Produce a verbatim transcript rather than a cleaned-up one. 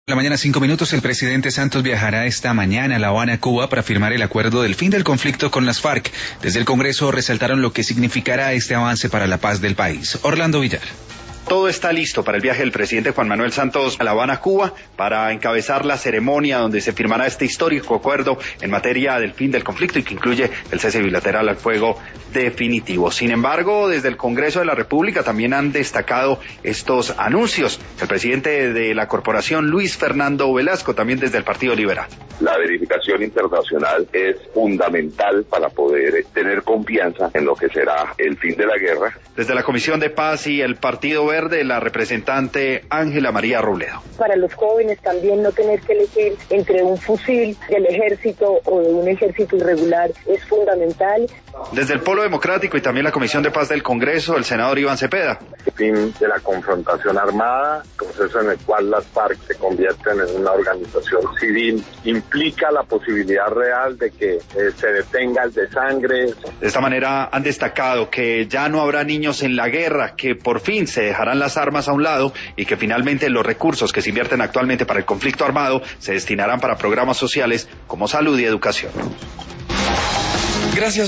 La mañana, cinco minutos, el presidente Santos viajará esta mañana a La Habana, Cuba, para firmar el acuerdo del fin del conflicto con las FARC. Desde el Congreso resaltaron lo que significará este avance para la paz del país. Orlando Villar. Todo está listo para el viaje del presidente Juan Manuel Santos a La Habana, Cuba, para encabezar la ceremonia donde se firmará este histórico acuerdo en materia del fin del conflicto y que incluye el cese bilateral al fuego definitivo. Sin embargo, desde el Congreso de la República también han destacado estos anuncios. El presidente de la corporación, Luis Fernando Velasco, también desde el Partido Liberal. La verificación internacional es fundamental para poder tener confianza en lo que será el fin de la guerra. Desde la Comisión de Paz y el Partido Verde, la representante Ángela María Robledo. Para los jóvenes también no tener que elegir entre un fusil del ejército o de un ejército irregular es fundamental. Desde el Polo Democrático y también la Comisión de Paz del Congreso, el senador Iván Cepeda. El fin de la confrontación armada, proceso en el cual las FARC se convierten en una organización civil, implica la posibilidad real de que eh, se detenga el desangre. De esta manera han destacado que ya no habrá niños en la guerra, que por fin se dejarán las armas a un lado y que finalmente los recursos que se invierten actualmente para el conflicto armado se destinarán para programas sociales como salud y educación. Gracias.